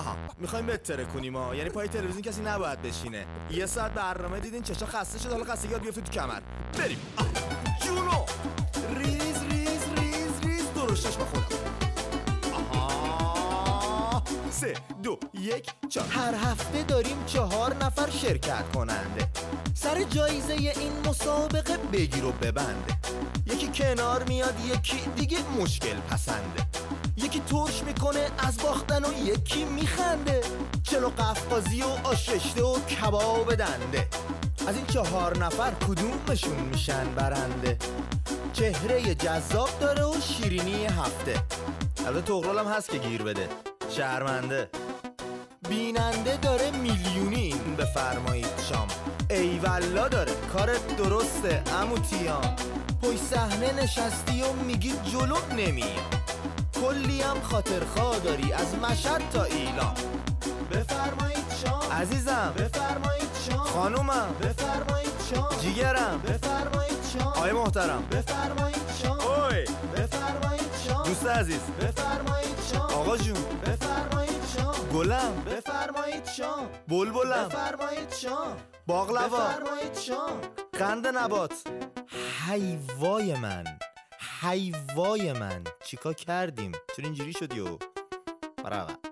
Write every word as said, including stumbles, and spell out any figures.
آها میخوایم بتره کنیم ها، یعنی پای تلویزیون کسی نباید بشینه. یه ساعت برنامه دیدین چشا خسته شد، حالا خستگی یاد بیفته تو کمر. بریم. جونو ریز ریز ریز ریز درشتش بخورم. آها سه دو یک چهار. هر هفته داریم چهار نفر شرکت کننده، سر جایزه این مسابقه بگیر و ببنده. یکی کنار میاد، یکی دیگه مشکل پسنده، یکی ترش میکنه از باختن و یکی میخنده. چلو قفقازی و آششته و کباب دنده، از این چهار نفر کدومشون میشن برنده؟ چهره جذاب داره و شیرینی هفته، البته تغرل هم هست که گیر بده. شرمنده بیننده داره میلیونی، بفرمایید شام. ای والا داره کارت درسته عمو تیام، پشت صحنه نشستی و میگی جلو نمیام. کلی هم خاطرخواه داری از مشهد تا ایلام. بفرمایید شام عزیزم، بفرمایید شام خانومم، بفرمایید شام جیگرم، بفرمایید شام آقای محترم، بفرمایید شام اوی، بفرمایید شام دوست عزیز، بفرمایید شام آقا جون، بفرمایید شام گلم، بفرمایید شام بلبلم، بفرمایید شام باقلوا، بفرمایید شام قند نبات. حیوای من، حیوای من چیکار کردیم؟ چرا اینجوری شدی؟ و برابر